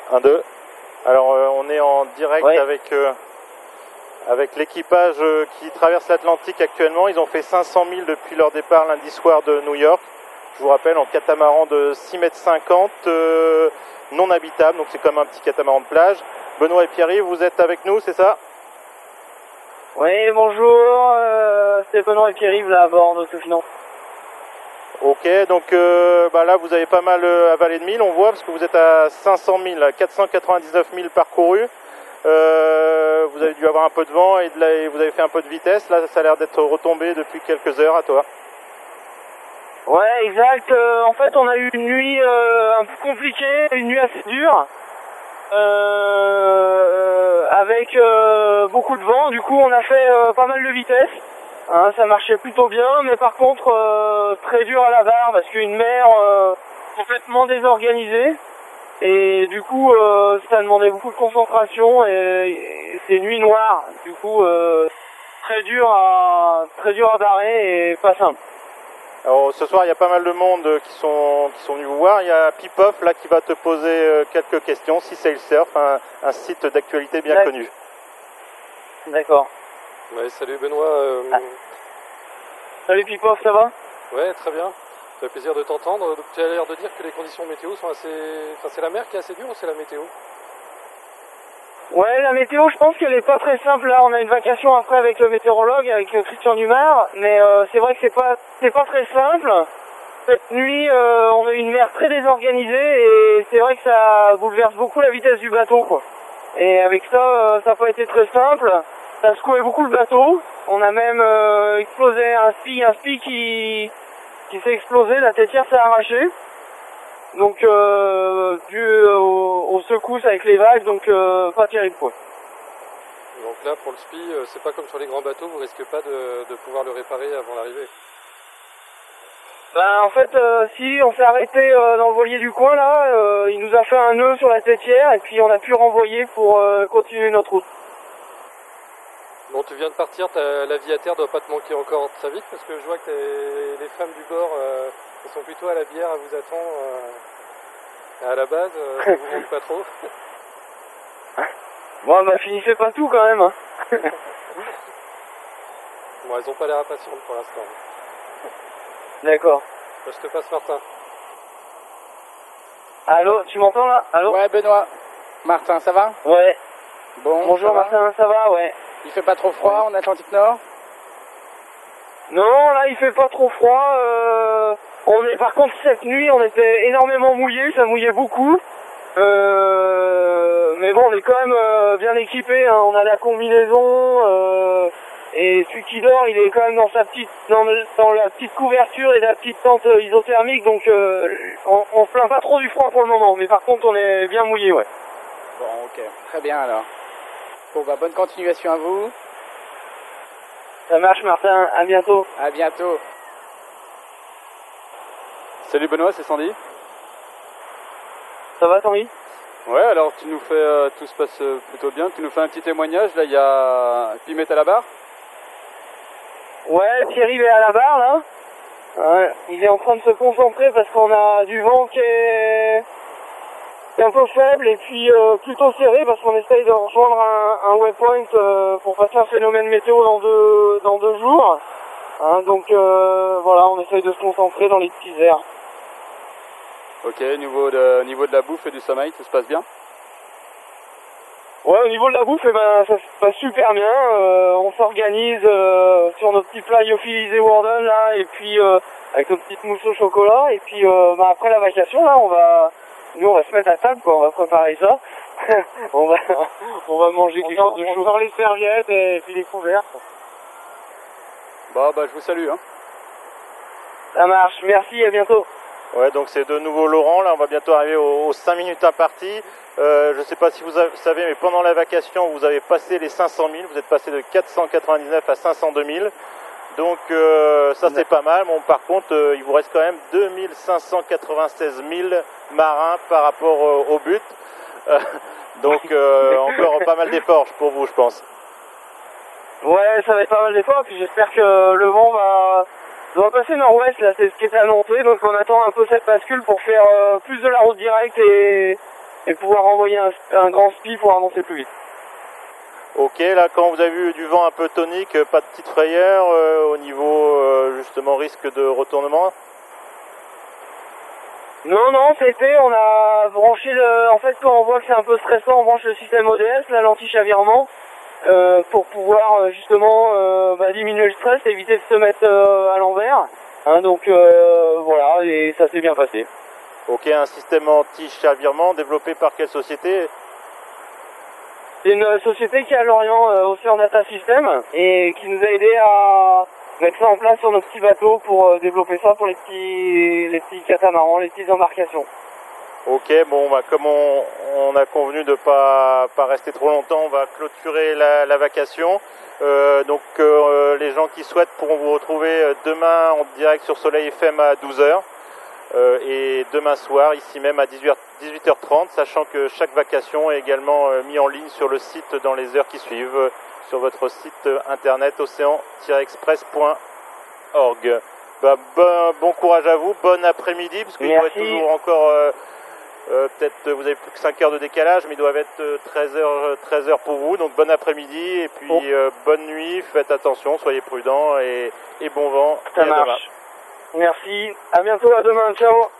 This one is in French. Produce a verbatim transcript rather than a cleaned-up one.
un, deux. Alors euh, on est en direct ouais. avec, euh, avec l'équipage euh, qui traverse l'Atlantique actuellement. Ils ont fait cinq cents milles depuis leur départ lundi soir de New York. Je vous rappelle, en catamaran de six mètres cinquante, euh, non habitable, donc c'est comme un petit catamaran de plage. Benoît et Pierre-Yves, vous êtes avec nous, c'est ça? Oui, bonjour, euh, c'est Benoît et Pierre-Yves là à bord d'Autofinance. Ok, donc euh, bah là vous avez pas mal euh, avalé de milles, on voit, parce que vous êtes à cinq cents milles, quatre cent quatre-vingt-dix-neuf milles parcourus. Euh, vous avez dû avoir un peu de vent et, de la, et vous avez fait un peu de vitesse. Là, ça a l'air d'être retombé depuis quelques heures à toi. Ouais, exact. Euh, en fait, on a eu une nuit euh, un peu compliquée, une nuit assez dure, euh, avec euh, beaucoup de vent. Du coup, on a fait euh, pas mal de vitesse. Hein, ça marchait plutôt bien, mais par contre, euh, très dur à la barre parce qu'une mer euh, complètement désorganisée. Et du coup, euh, ça demandait beaucoup de concentration et, et c'est nuit noire. Du coup, euh, très dur à très dur à barrer et pas simple. Alors ce soir, il y a pas mal de monde qui sont qui sont venus vous voir. Il y a Pipoff là qui va te poser quelques questions. Sea Sail Surf, un, un site d'actualité bien connu. D'accord. Ouais, salut Benoît. Euh... Ah. Salut Pipoff, ça va? Ouais, très bien. Ça fait plaisir de t'entendre. Tu as l'air de dire que les conditions météo sont assez... Enfin, c'est la mer qui est assez dure ou c'est la météo? Ouais, la météo, je pense qu'elle est pas très simple. Là, on a une vacation après avec le météorologue, avec Christian Dumas, mais euh, c'est vrai que c'est pas, c'est pas très simple. Cette nuit, euh, on a eu une mer très désorganisée et c'est vrai que ça bouleverse beaucoup la vitesse du bateau, quoi. Et avec ça, euh, ça n'a pas été très simple. Ça secouait beaucoup le bateau. On a même euh, explosé un spi, un spi qui, qui s'est explosé, la tétière s'est arrachée. Donc euh, dû aux, aux secousses avec les vagues, donc euh, pas terrible quoi. Donc là pour le spi, euh, c'est pas comme sur les grands bateaux, vous risquez pas de, de pouvoir le réparer avant l'arrivée? Ben en fait euh, si on s'est arrêté euh, dans le voilier du coin là, euh, il nous a fait un nœud sur la tétière et puis on a pu renvoyer pour euh, continuer notre route. Bon, tu viens de partir, l'aviataire doit pas te manquer encore très vite parce que je vois que les femmes du bord euh, elles sont plutôt à la bière à vous attendre. Euh, à la base, euh, ça vous manque pas trop. Bon, bah finissez pas tout quand même. Hein. Bon, elles ont pas l'air impatientes pour l'instant. D'accord. Bah, je te passe Martin. Allô, tu m'entends là? Allô? Ouais, Benoît. Martin, ça va? Ouais. Bon. Bonjour ça Martin, va ça va? Ouais. Il fait pas trop froid en Atlantique Nord? Non, là il fait pas trop froid. Euh, on est, par contre cette nuit on était énormément mouillé, ça mouillait beaucoup. Euh, mais bon, on est quand même euh, bien équipé. Hein. On a la combinaison euh, et celui qui dort, il est quand même dans sa petite, dans, dans la petite couverture et la petite tente isothermique. Donc euh, on, on se plaint pas trop du froid pour le moment. Mais par contre, on est bien mouillé, ouais. Bon, ok, très bien alors. Bon, bah bonne continuation à vous. Ça marche Martin, à bientôt. À bientôt. Salut Benoît, c'est Sandy. Ça va Sandy? Ouais, alors tu nous fais, euh, tout se passe euh, plutôt bien, tu nous fais un petit témoignage, là il y a Pimet à la barre. Ouais, Thierry est à la barre là. Ouais, il est en train de se concentrer parce qu'on a du vent qui est, qui est un peu faible et puis euh, plutôt serré parce qu'on essaye de rejoindre un, un waypoint euh, pour passer un phénomène météo dans deux, dans deux jours. Hein, donc euh, voilà, on essaye de se concentrer dans les petits airs. Ok, niveau de, niveau de la bouffe et du sommeil, tout se passe bien? Ouais, au niveau de la bouffe, eh ben, ça se passe super bien. Euh, on s'organise euh, sur nos petits plats lyophilisés Warden là, et puis euh, avec nos petites mousses au chocolat. Et puis euh, bah, après la vacation là, on va, nous on va se mettre à table quoi, on va préparer ça. on va, on va manger quelque chose de chaud. On sort les serviettes et puis les couverts. Bon, bah je vous salue. Hein. Ça marche, merci, à bientôt. Ouais, donc c'est de nouveau Laurent, là on va bientôt arriver aux, aux cinq minutes imparties. Euh, je ne sais pas si vous savez, mais pendant la vacation, vous avez passé les cinq cent mille, vous êtes passé de quatre cent quatre-vingt-dix-neuf à cinq cent deux mille. Donc euh, ça c'est pas mal. Bon, par contre, euh, il vous reste quand même deux mille cinq cent quatre-vingt-seize milles marins par rapport euh, au but. Euh, donc euh, encore pas mal d'efforts pour vous, je pense. Ouais, ça va être pas mal d'efforts, puis j'espère que le vent va... On va passer nord-ouest, là, c'est ce qui est annoncé, donc on attend un peu cette bascule pour faire euh, plus de la route directe et, et pouvoir envoyer un, un grand spi pour avancer plus vite. Ok, là quand vous avez vu du vent un peu tonique, pas de petite frayeur euh, au niveau euh, justement risque de retournement? Non, non, c'était, on a branché le... En fait, quand on voit que c'est un peu stressant, on branche le système O D S, la lentille chavirement, euh, pour pouvoir euh, justement euh, bah, diminuer le stress, éviter de se mettre euh, à l'envers. Hein, donc euh, voilà, et ça s'est bien passé. Ok, un système anti-chavirement développé par quelle société? C'est une société qui est à Lorient, euh, Océan Data System, et qui nous a aidé à mettre ça en place sur nos petits bateaux pour euh, développer ça pour les petits les petits catamarans, les petites embarcations. Ok, bon, bah, comme on, on a convenu de pas pas rester trop longtemps, on va clôturer la, la vacation. Euh, donc euh, les gens qui souhaitent pourront vous retrouver demain en direct sur Soleil F M à douze heures euh, et demain soir ici même à dix-huit heures trente, sachant que chaque vacation est également euh, mis en ligne sur le site dans les heures qui suivent, euh, sur votre site internet océan tiret express point org. Bah, bon, bon courage à vous, bon après-midi, parce qu'il doit être toujours encore... Euh, Euh, peut-être vous avez plus que cinq heures de décalage, mais il doit être treize heures pour vous, donc bon après-midi et puis oh. euh, bonne nuit, faites attention, soyez prudents et, et bon vent. Ça marche. Merci, à bientôt, à demain, ciao.